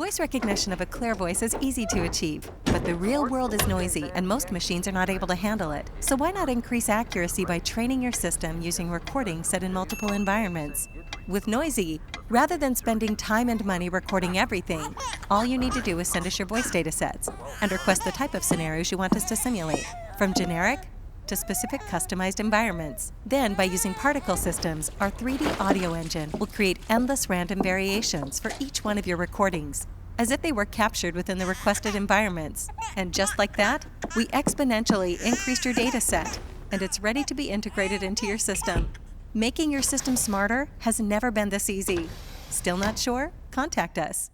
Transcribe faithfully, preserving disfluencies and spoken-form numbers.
Voice recognition of a clear voice is easy to achieve, but the real world is noisy and most machines are not able to handle it. So why not increase accuracy by training your system using recordings set in multiple environments? With Noisy, rather than spending time and money recording everything, all you need to do is send us your voice datasets and request the type of scenarios you want us to simulate, from generic to specific customized environments. Then, by using particle systems, our three D audio engine will create endless random variations for each one of your recordings, as if they were captured within the requested environments. And just like that, we exponentially increased your data set, and it's ready to be integrated into your system. Making your system smarter has never been this easy. Still not sure? Contact us.